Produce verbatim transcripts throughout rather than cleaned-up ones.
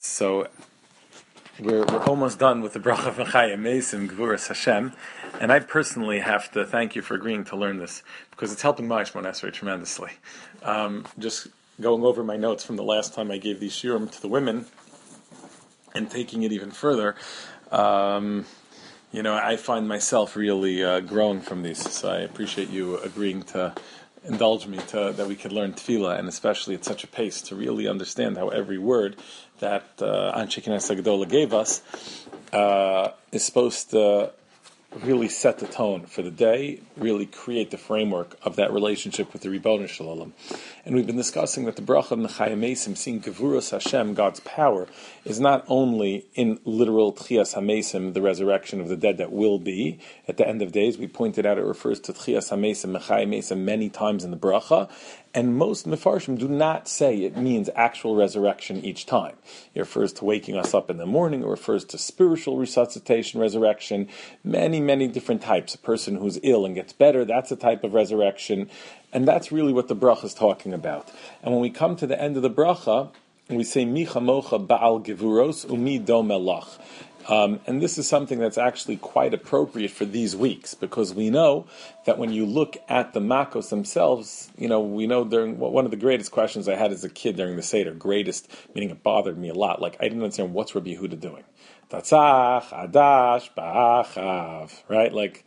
So we're we're almost done with the bracha of Mechayim Meisim Gevuras Hashem, and I personally have to thank you for agreeing to learn this because it's helping my Shemon Esrei tremendously. Um, just going over my notes from the last time I gave these shiurim to the women and taking it even further, um, you know, I find myself really uh, growing from these. So I appreciate you agreeing to indulge me to, that we could learn tefillah, and especially at such a pace to really understand how every word that uh, Anshe Knesset Gedola gave us uh, is supposed to really set the tone for the day, really create the framework of that relationship with the Ribono Shel Olam. And we've been discussing that the bracha of Mechayim Meisim, seeing Gevuras Hashem, God's power, is not only in literal Tchias HaMeisim, the resurrection of the dead that will be at the end of days. We pointed out it refers to Tchias HaMeisim, Mechayim Meisim many times in the bracha, and most Mefarshim do not say it means actual resurrection each time. It refers to waking us up in the morning, it refers to spiritual resuscitation, resurrection, many, many different types. A person who's ill and gets better, that's a type of resurrection, and that's really what the bracha is talking about. And when we come to the end of the bracha, we say, Mi chamocha ba'al gevuros umi do melach. Um, and this is something that's actually quite appropriate for these weeks, because we know that when you look at the makos themselves, you know, we know during one of the greatest questions I had as a kid during the Seder, greatest, meaning it bothered me a lot, like I didn't understand what's Rabbi Yehuda doing. Tatzach, Adash, Ba'achav, right? Like,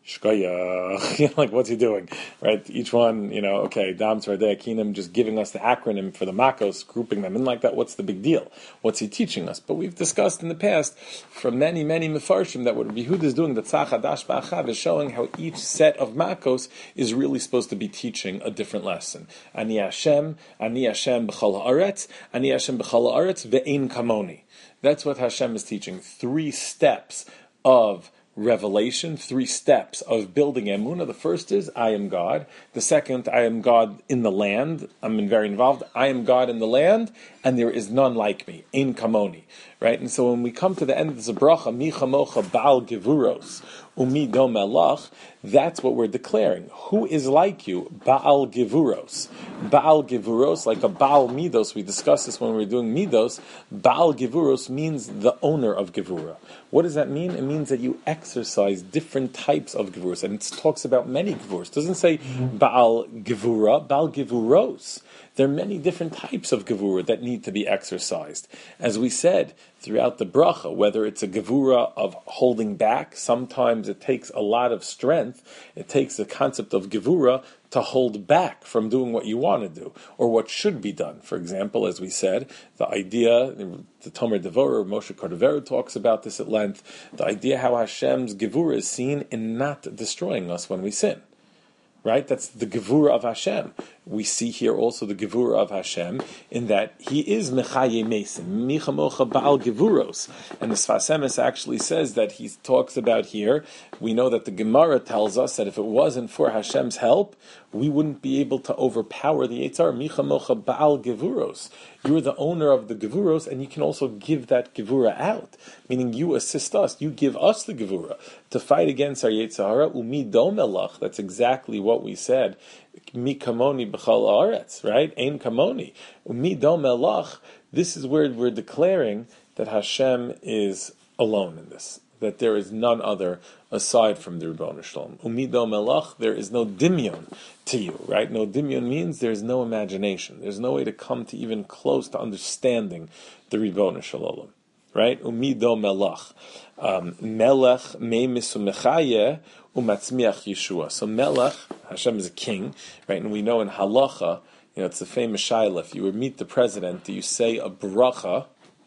Shkoyach, you know, like what's he doing, right? Each one, you know, okay, Dam Tzvardei Akinim, just giving us the acronym for the Makos, grouping them in like that. What's the big deal? What's he teaching us? But we've discussed in the past from many, many Mefarshim that what Rabbi Yehuda is doing, the Tzach Adash Ba'achav, is showing how each set of Makos is really supposed to be teaching a different lesson. Ani Hashem, Ani Hashem b'chol haaretz, Ani Hashem b'chol haaretz ve'ein kamoni. That's what Hashem is teaching. Three steps of revelation, three steps of building emunah. The first is, I am God. The second, I am God in the land. I'm very involved. I am God in the land, and there is none like me. Ein kamoni. Right? And so when we come to the end of the bracha, mi chamocha ba'al gevuros, umi do melach, that's what we're declaring. Who is like you? Ba'al gevuros. Ba'al gevuros, like a Baal midos. We discussed this when we were doing midos. Ba'al gevuros means the owner of gevura. What does that mean? It means that you exercise different types of gevuros, and it talks about many gevuros. It doesn't say Baal gevura, Baal gevuros. There are many different types of gevura that need to be exercised. As we said throughout the bracha, whether it's a gevura of holding back, sometimes it takes a lot of strength. It takes the concept of gevura to hold back from doing what you want to do, or what should be done. For example, as we said, the idea, the Tomer Devorah, Moshe Cordovero talks about this at length, the idea how Hashem's gevura is seen in not destroying us when we sin. Right? That's the Gevura of Hashem. We see here also the Gevura of Hashem in that He is Mechayim Meisim, Michamocha Ba'al Gevuros. And the Sfas Emes actually says that He talks about here, we know that the Gemara tells us that if it wasn't for Hashem's help, we wouldn't be able to overpower the Yetzer, Michamocha Ba'al Gevuros. You're the owner of the Gevuros, and you can also give that Gevura out. Meaning you assist us, you give us the Gevura to fight against our Yetzer Hara, Umi do melach. That's exactly what we said. Mi kamoni b'chal haaretz, right? Ein kamoni. Umi do melach. This is where we're declaring that Hashem is alone in this, that there is none other aside from the Ribono Shel Olam. Umi do melach, there is no dimyon to you, right? No dimyon means there's no imagination. There's no way to come to even close to understanding the Ribono Shel Olam, right? Umi do melach. Um, melech me misumechaye umatzmiach Yeshua. So melech, Hashem is a king, right? And we know in halacha, you know, it's the famous shaila, if you were meet the president, do you say a bracha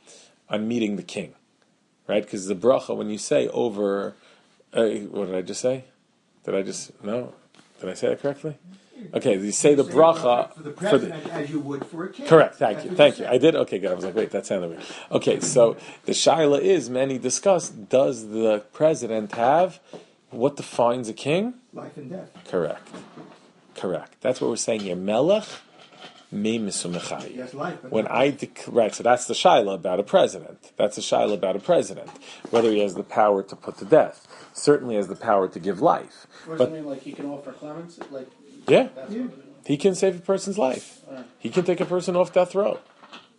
on meeting the king? Right? Because the bracha, when you say over, uh, what did I just say? Did I just, no? Did I say that correctly? Okay, you say you the say bracha for the president for the, as you would for a king. Correct, thank you, thank you. I did, okay, good. I was like, wait, that sounded weird. Okay, so the shaila is, many discuss, does the president have what defines a king? Life and death. Correct, correct. That's what we're saying here. Melech me misumechai. Yes, life. When I dec- right, so that's the shaila about a president. That's a shaila about a president, whether he has the power to put to death. Certainly has the power to give life. Or but, something like he can offer clemency, like yeah, that's yeah. What He can save a person's life. Right. He can take a person off death row.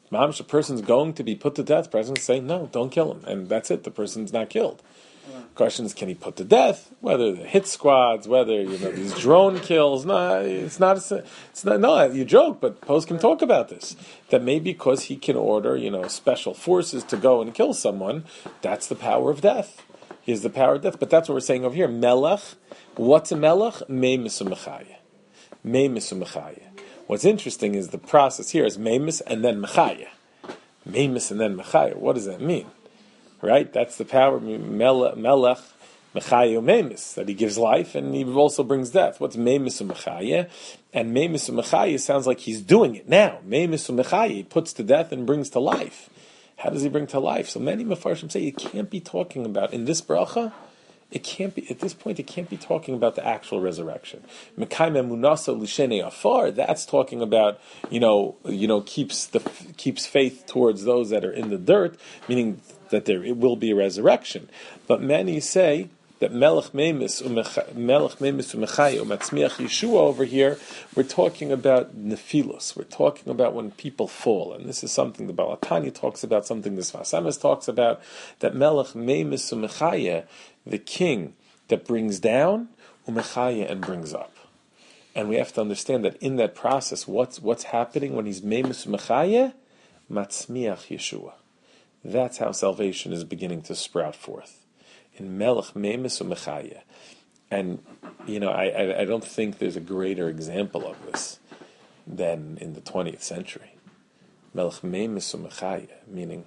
Mamish, a person's going to be put to death, the president say, no, don't kill him. And that's it, the person's not killed. Question is, can he put to death? Whether the hit squads, whether you know these drone kills. No, it's not. A, it's not. No, you joke, but Post can talk about this. That maybe because he can order, you know, special forces to go and kill someone. That's the power of death. He has the power of death. But that's what we're saying over here. Melech. What's a melech? Meimis umechaya. Meimis umechaya. What's interesting is the process here is meimis and then mechaya. Meimis and then mechaya. What does that mean? Right? That's the power, melech, mechaye u'memis, that he gives life and he also brings death. What's memis u'mechaye? And memis u'mechaye sounds like he's doing it now. Memis u'mechaye, he puts to death and brings to life. How does he bring to life? So many Mefarshim say you can't be talking about, in this bracha, it can't be, at this point, it can't be talking about the actual resurrection. Mekayim emunasa l'shenei afar, that's talking about, you know, you know, keeps the, keeps faith towards those that are in the dirt, meaning that there it will be a resurrection. But many say that Melech Memis Melech Memis Umechai Umatzmiach Yeshua over here, we're talking about Nephilos. We're talking about when people fall. And this is something the Baal HaTanya talks about, something the Sfas Emes talks about, that Melech Memis Umechai, the king that brings down, Umechai and brings up. And we have to understand that in that process, what's what's happening when he's Memis Umechai? Matzmiach Yeshua. That's how salvation is beginning to sprout forth. In Melech Memis Umechaya. And, you know, I, I I don't think there's a greater example of this than in the twentieth century. Melech Memis Umechaya, meaning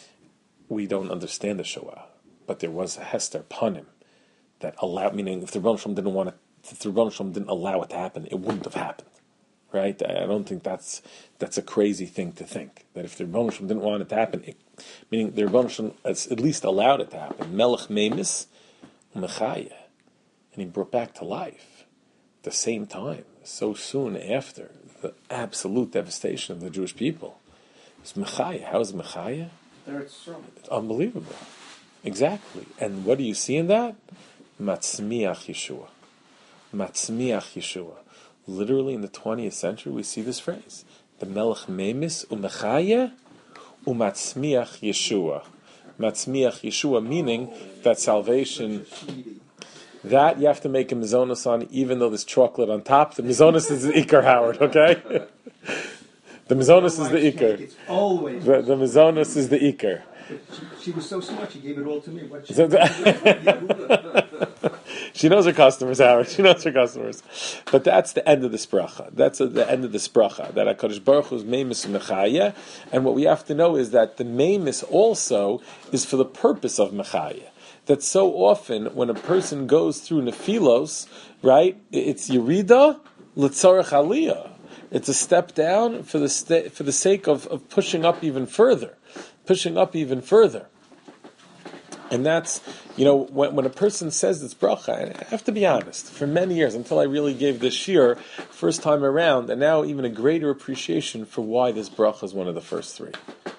we don't understand the Shoah, but there was a Hester Panim that allowed, meaning if the Rebbeinu Shalom didn't want it, if the Rebbeinu Shalom didn't allow it to happen, it wouldn't have happened. Right? I don't think that's that's a crazy thing to think. That if the Rebbeinu Shalom didn't want it to happen, it, meaning the Rebbeinu Shalom at least allowed it to happen. Melech Memis Umechaya. And he brought back to life at the same time, so soon after the absolute devastation of the Jewish people. It's Mechaya. How is Mechaya? There it's strong. It's unbelievable. Exactly. And what do you see in that? Matzmiach Yeshua. Matzmiach Yeshua. Literally in the twentieth century, we see this phrase: the Melech Memis Umechaya Umatzmiach Yeshua. Matzmiach Yeshua, meaning that salvation, that you have to make a mizonos on, even though there's chocolate on top. The mizonos is the ikar, Howard. Okay, the mizonos is the ikar. It's always. The, the mizonos is the ikar. She, she was so smart. She gave it all to me. What she, She knows her customers, Howard. She knows her customers. But that's the end of this bracha. That's a, the end of this bracha. That HaKadosh Baruch Hu is Meimis Mechaya. And what we have to know is that the Meimis also is for the purpose of Mechaya. That so often when a person goes through Nephilos, right, it's Yerida L'tzarech Aliyah. It's a step down for the sta- for the sake of, of pushing up even further. Pushing up even further. And that's, you know, when, when a person says this bracha, and I have to be honest, for many years, until I really gave this shir first time around, and now even a greater appreciation for why this bracha is one of the first three.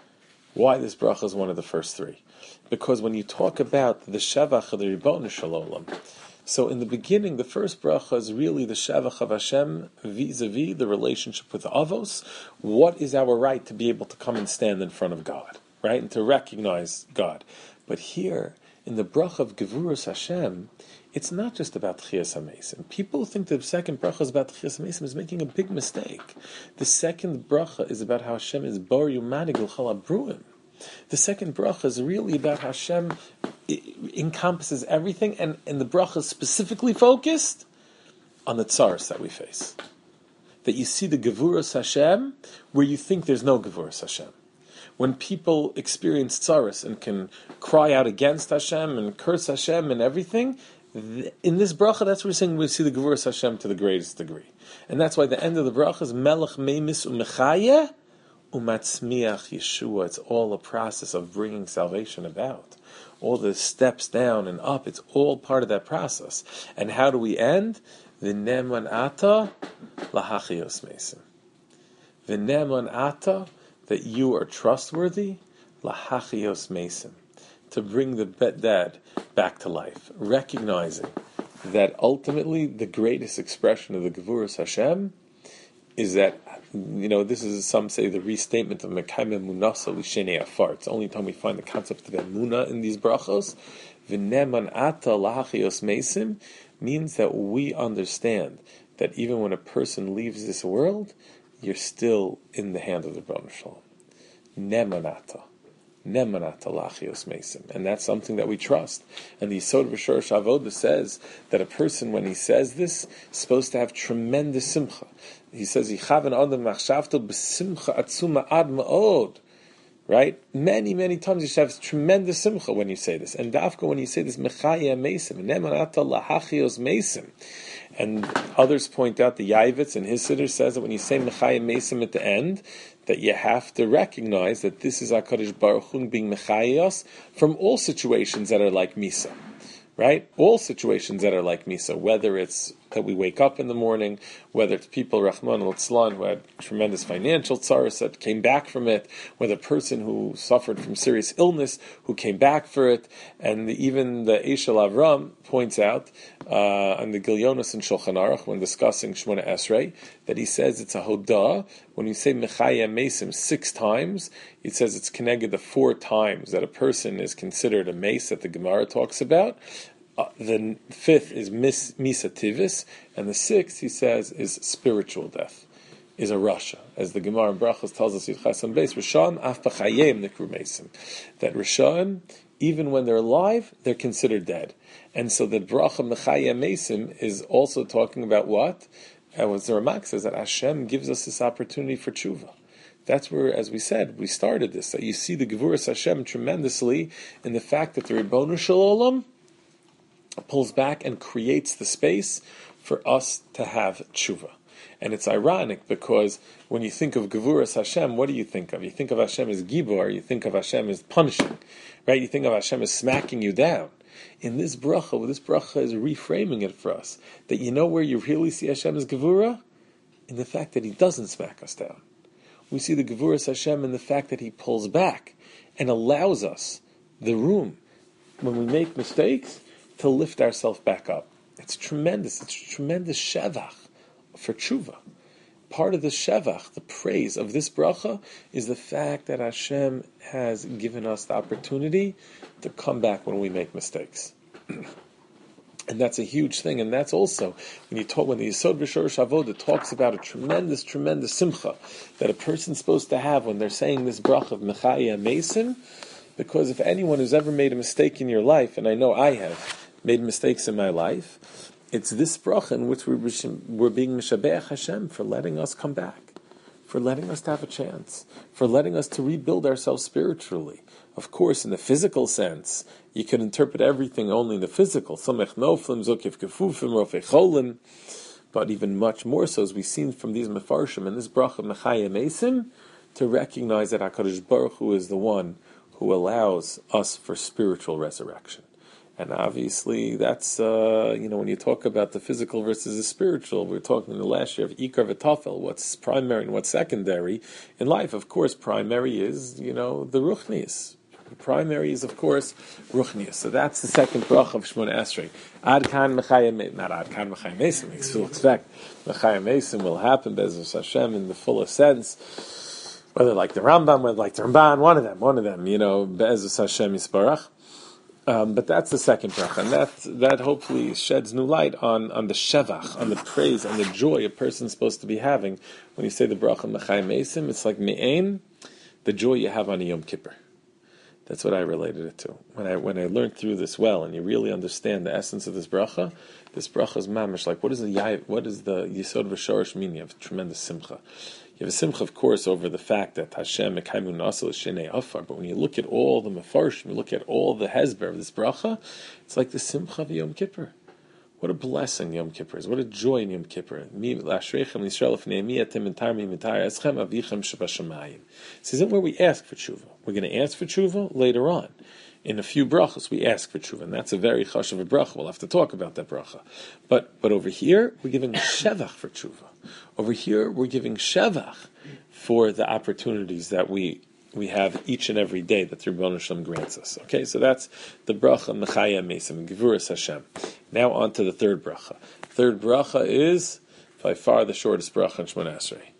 Why this bracha is one of the first three. Because when you talk about the Shavach of the Ribono Shel Olam, so in the beginning, the first bracha is really the Shavach of Hashem vis-a-vis the relationship with Avos. What is our right to be able to come and stand in front of God, right? And to recognize God. But here, in the bracha of Gevurus Hashem, it's not just about Tchias HaMesim. People think the second bracha is about Tchias HaMesim is making a big mistake. The second bracha is about how Hashem is Bar Yumanig L'chal HaBruim. The second bracha is really about how Hashem encompasses everything, and, and the bracha is specifically focused on the tzaras that we face. That you see the Gevurus Hashem where you think there's no Gevurus Hashem. When people experience tzaras and can cry out against Hashem and curse Hashem and everything, in this bracha, that's what we're saying, we see the Gevurus Hashem to the greatest degree. And that's why the end of the bracha is Melech Meimis Umechaya Umatzmiach Yeshua. It's all a process of bringing salvation about. All the steps down and up, it's all part of that process. And how do we end? V'neman ata lahachios mesim. V'neman ata, that you are trustworthy, lahachios mesim, to bring the dead back to life, recognizing that ultimately the greatest expression of the Gevurus Hashem is that you know, this is, some say, the restatement of Mekayim Emunasa L'Shenei Afar. It's the only time we find the concept of Emunah in these brachos. V'neman ata lahachios mesim means that we understand that even when a person leaves this world, you're still in the hand of the Rebbeinu Shalom. Nemanata. Nemanata lachios mesim. And that's something that we trust. And the Yisod V'Shorosh Avoda says that a person, when he says this, is supposed to have tremendous simcha. He says, Yichaven adam machshavto b'simcha atzuma ad ma'od. Right? Many, many times you should have tremendous simcha when you say this. And dafka, when you say this, mechaya mesim, nemanata lahachios mesim. And others point out, the Yavitz in his siddur says that when you say mechaya mesim at the end, that you have to recognize that this is HaKadosh Baruch Hu being mechayos from all situations that are like misa. Right? All situations that are like Misa, whether it's that we wake up in the morning, whether it's people, Rahman al-Tzlan, who had tremendous financial tzaras that came back from it, whether a person who suffered from serious illness, who came back for it, and the, even the Eshel Avram points out, uh, on the Gilyonos and Shulchan Aruch, when discussing Shemona Esrei, that he says it's a hodah. When you say Mechaya Mesim six times, it says it's connected the four times that a person is considered a mace that the Gemara talks about. Uh, the fifth is mis, Misa Tivis, and the sixth, he says, is spiritual death, is a Rasha. As the Gemara in Brachos tells us, Yitchasan Beis, Rishon af b'chayim nikru mesim. That Rishon, even when they're alive, they're considered dead. And so the Bracha Mechaya Mesim is also talking about what? And what the Ramak says, that Hashem gives us this opportunity for tshuva. That's where, as we said, we started this, that you see the Gevuras Hashem tremendously in the fact that the Ribbonu Shel Olam pulls back and creates the space for us to have tshuva. And it's ironic because when you think of Gevuras Hashem, what do you think of? You think of Hashem as Gibor, you think of Hashem as punishing, right? You think of Hashem as smacking you down. In this bracha, this bracha is reframing it for us, that you know where you really see Hashem as Gevura? In the fact that He doesn't smack us down. We see the Gevuras Hashem in the fact that He pulls back and allows us the room, when we make mistakes, to lift ourselves back up. It's tremendous. It's tremendous shevach for tshuva. Part of the shevach, the praise of this bracha, is the fact that Hashem has given us the opportunity to come back when we make mistakes. And that's a huge thing. And that's also, when you talk, when the Yisod V'Shorosh Avoda talks about a tremendous, tremendous simcha that a person's supposed to have when they're saying this bracha of Mechaya Mesim, because if anyone who's ever made a mistake in your life, and I know I have, made mistakes in my life, it's this bracha in which we're, we're being Mishabeach Hashem for letting us come back, for letting us to have a chance, for letting us to rebuild ourselves spiritually. Of course, in the physical sense, you can interpret everything only in the physical. Samech noflim, zokif kefufim, rofei cholim. But even much more so, as we've seen from these mefarshim, in this bracha Mechaya Mesim, to recognize that HaKadosh Baruch Hu is the one who allows us for spiritual resurrection. And obviously, that's, uh, you know, when you talk about the physical versus the spiritual, we were talking in the last year of Ikar v'Tafel, what's primary and what's secondary in life. Of course, primary is, you know, the Ruchnius. The primary is, of course, Ruchnius. So that's the second bracha of Shemona Esrei. Ad kan Mechaya Mesim, not Ad kan Mechaya Mesim, we still expect Mechaya Mesim will happen, Be'ezus Hashem, in the fullest sense. Whether like the Rambam, whether like the Ramban, one of them, one of them, you know, Be'ezus Hashem Yisbarach. Um, but that's the second bracha, and that that hopefully sheds new light on, on the shevach, on the praise, on the joy a person's supposed to be having when you say the bracha Mechaya Mesim. It's like me'ain, the joy you have on a Yom Kippur. That's what I related it to. When I when I learned through this well, and you really understand the essence of this bracha, this bracha is mamish. Like, what is the what is the Yisod V'Shorosh mean? You have tremendous simcha. You have a simcha, of course, over the fact that Hashem Mekayim Nasa L'Shenei Afar. But when you look at all the mefarshim, you look at all the hezber of this bracha, it's like the simcha of Yom Kippur. What a blessing Yom Kippur is. What a joy in Yom Kippur. Says, isn't where we ask for tshuva. We're going to ask for tshuva later on. In a few brachas, we ask for tshuva, and that's a very chashuv bracha. We'll have to talk about that bracha. But but over here, we're giving shevach for tshuva. Over here, we're giving shevach for the opportunities that we we have each and every day that the Rebbeinu Shalom grants us. Okay, so that's the bracha Mechaya Mesim, Gevuras Hashem. Now on to the third bracha. Third bracha is by far the shortest bracha in Shemona Esrei.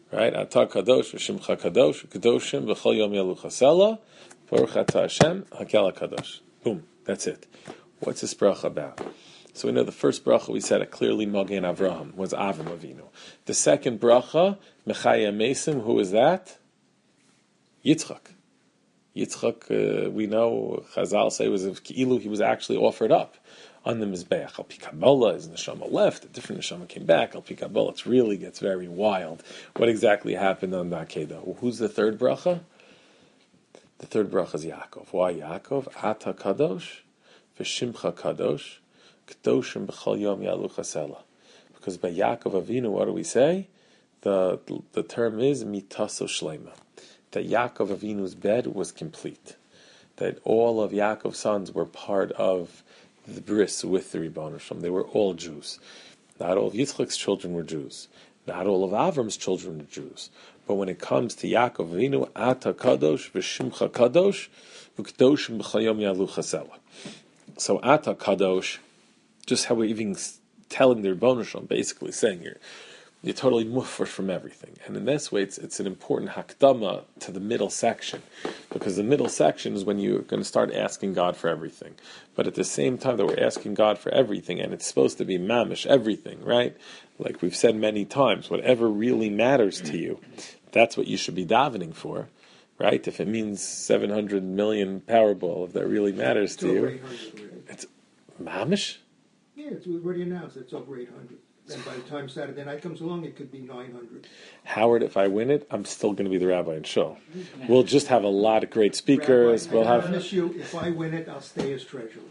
right? Ata kadosh v'shimcha kadosh kadoshim v'chol yom yaluchasela baruch ata Hashem hakel kadosh. Boom. That's it. What's this bracha about? So we know the first bracha we said it clearly Magen Avraham was Avram Avinu. The second bracha Mechaya Mesim, who is that? Yitzchak. Yitzchak, uh, we know Chazal say was of Ki'ilu, he was actually offered up on the Mizbeach. Al Pi Kabbalah, his neshama left, a different neshama came back. Al Pi Kabbalah, it really gets very wild. What exactly happened on the Akedah? Who's the third bracha? The third bracha is Yaakov. Why Yaakov? Ata Kadosh, V'Shimcha Kadosh, Kadoshim B'chol Yom Yalucha Sela. Because by Yaakov Avinu, what do we say? The the term is Mitaso Shlema. That Yaakov Avinu's bed was complete. That all of Yaakov's sons were part of the bris with the Ribono Shel Olam. They were all Jews. Not all of Yitzchak's children were Jews. Not all of Avram's children were Jews. But when it comes to Yaakov Avinu, Ata Kadosh, V'Shimcha Kadosh, V'Kadoshim B'chol Yom Yalucha Sela. So Ata Kadosh, just how we're even telling the Ribono Shel Olam, basically saying here, you're totally mufresh from everything. And in this way, it's, it's an important hakdama to the middle section. Because the middle section is when you're going to start asking God for everything. But at the same time that we're asking God for everything, and it's supposed to be mamish, everything, right? Like we've said many times, whatever really matters to you, that's what you should be davening for, right? If it means seven hundred million Powerball, if that really matters to you, it's mamish? Yeah, it's already announced. It's over eight hundred. And by the time Saturday night comes along, it could be nine hundred. Howard, if I win it, I'm still going to be the rabbi in shul. We'll just have a lot of great speakers. Rabbi, we'll I have. promise you, if I win it, I'll stay as treasurer.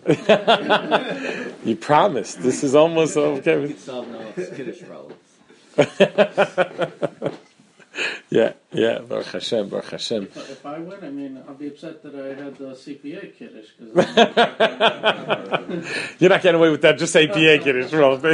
You promised. This is almost okay. You could solve Noah's Kiddush problems. Yeah, yeah. Baruch Hashem, Baruch Hashem. If, if I win, I mean, I'll be upset that I had the C P A Kiddush. Cause You're not getting away with that. Just say P A Kiddush.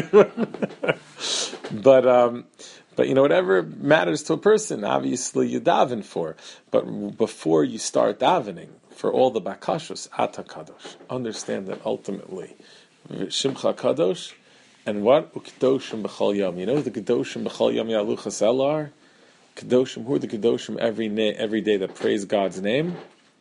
But um, but you know, whatever matters to a person, obviously you daven for. But before you start davening for all the bakashos, Ata Kadosh, understand that ultimately, Shimcha Kadosh, and what Ukdoshim B'chol Yom. You know the Kedoshim B'chol Yom Yalucha Sela are. Kedoshim, who are the Kedoshim every na- every day that praise God's name?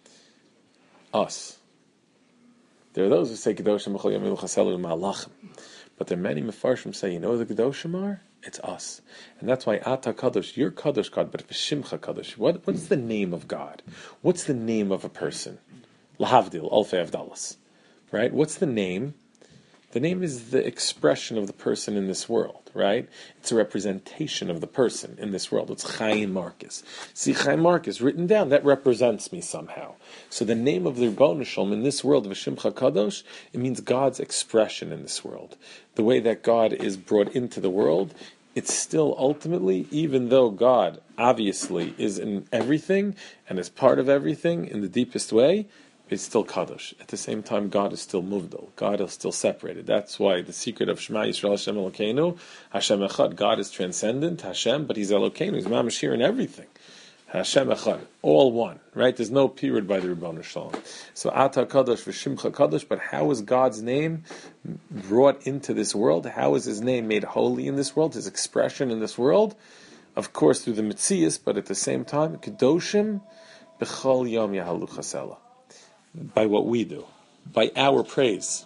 Us. There are those who say Kedoshim B'chol Yom Yalucha Sela Malachim. But there are many Mefarshim say, you know who the Kedoshim are? It's us. And that's why Ata Kadosh, you're Kadosh God, but V'Shimcha Kadosh. What, what's the name of God? What's the name of a person? Lahavdil, Alfei Avdalas. Right? What's the name? The name is the expression of the person in this world, right? It's a representation of the person in this world. It's Chaim Marcus. See, Chaim Marcus, written down, that represents me somehow. So the name of the Ribono Shel Olam in this world, V'Shimcha Kadosh, it means God's expression in this world. The way that God is brought into the world, it's still ultimately, even though God obviously is in everything and is part of everything in the deepest way, it's still Kadosh. At the same time, God is still Muvdal. God is still separated. That's why the secret of Shema Yisrael Hashem Elokeinu, Hashem Echad, God is transcendent, Hashem, but He's Elokeinu, He's Mamash here in everything. Hashem Echad, all one, right? There's no period by the Ribono Shel Olam. So Ata Kadosh V'Shimcha Kadosh, but how is God's name brought into this world? How is His name made holy in this world? His expression in this world? Of course, through the Metzias, but at the same time, Kedoshim B'chol Yom Yahalucha Sela. By what we do, by our praise,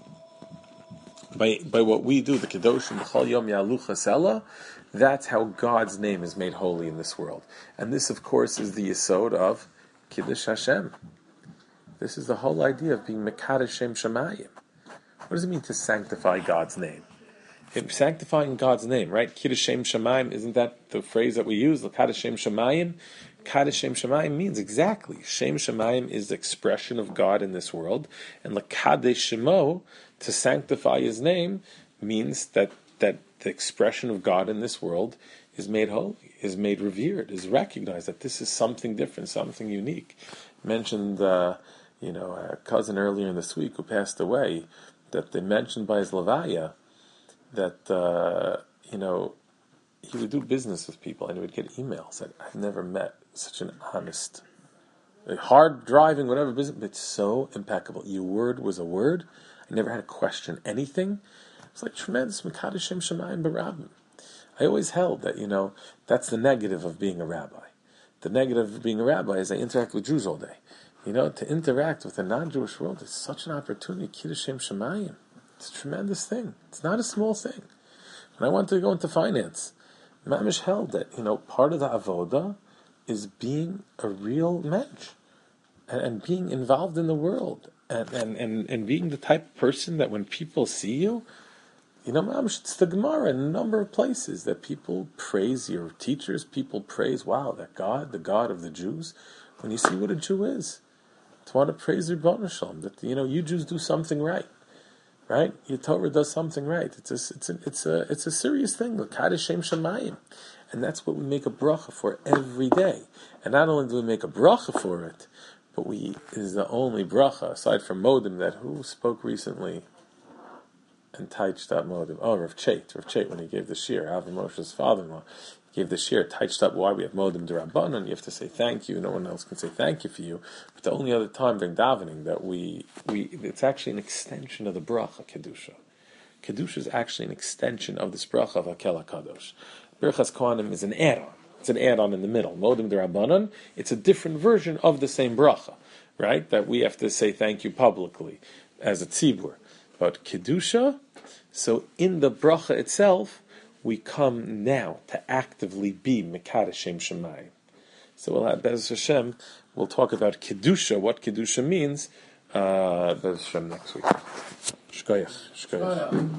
by by what we do, the Kedoshim B'chol Yom Yalucha Sela, that's how God's name is made holy in this world. And this, of course, is the yesod of Kiddush Hashem. This is the whole idea of being Mekadosh Shem Shemayim. What does it mean to sanctify God's name? In sanctifying God's name, right? Kiddush Shem Shemayim, isn't that the phrase that we use? Mekadosh Shem Shemayim. Kadosh Shem Shemayim means exactly. Shem Shemayim is the expression of God in this world, and Lakadesh Shemo, to sanctify His name, means that that the expression of God in this world is made holy, is made revered, is recognized that this is something different, something unique. Mentioned, uh, you know, a cousin earlier in this week who passed away, that they mentioned by his levaya that uh, you know. He would do business with people, and he would get emails that I've never met such an honest, hard driving, whatever business, but so impeccable. Your word was a word. I never had to question anything. It's like tremendous Mekadosh Shem Shemayim Barabim. I always held that, you know, that's the negative of being a rabbi. The negative of being a rabbi is I interact with Jews all day. You know, to interact with a non-Jewish world is such an opportunity. Kiddush Shem Shemayim. It's a tremendous thing. It's not a small thing. When I wanted to go into finance, Mamish held that, you know, part of the avoda is being a real mensch and, and being involved in the world and, and, and, and being the type of person that when people see you, you know, Mamish, it's the Gemara in a number of places that people praise your teachers, people praise, wow, that God, the God of the Jews, when you see what a Jew is, to want to praise Ribbon Shalom, that, you know, you Jews do something right, right? Your Torah does something right. It's a, it's a, it's a, it's a serious thing, the Kaddish Shem Shemayim. And that's what we make a bracha for every day. And not only do we make a bracha for it, but we, it is the only bracha, aside from Modim, that who spoke recently and taiched up Modim? Oh, Rav Chait. Rav Chait, when he gave the shir, Avi Moshe's father-in-law, gave the shir, taiched up why we have Modim D'Rabbanan. You have to say thank you. No one else can say thank you for you. But the only other time during davening that we, we it's actually an extension of the bracha, Kedusha. Kedusha is actually an extension of this bracha of Hakel HaKadosh. Birchas Kohanim is an add-on. It's an add-on in the middle. Modim D'Rabbanan, it's a different version of the same bracha, right? That we have to say thank you publicly as a tzibur. But Kedusha, so in the bracha itself, we come now to actively be Mekadosh Shem Shemayim. So we'll have Be'ez Hashem, we'll talk about Kedusha, what Kedusha means, uh, Be'ez Hashem next week. Shkoyach. Shkoyach.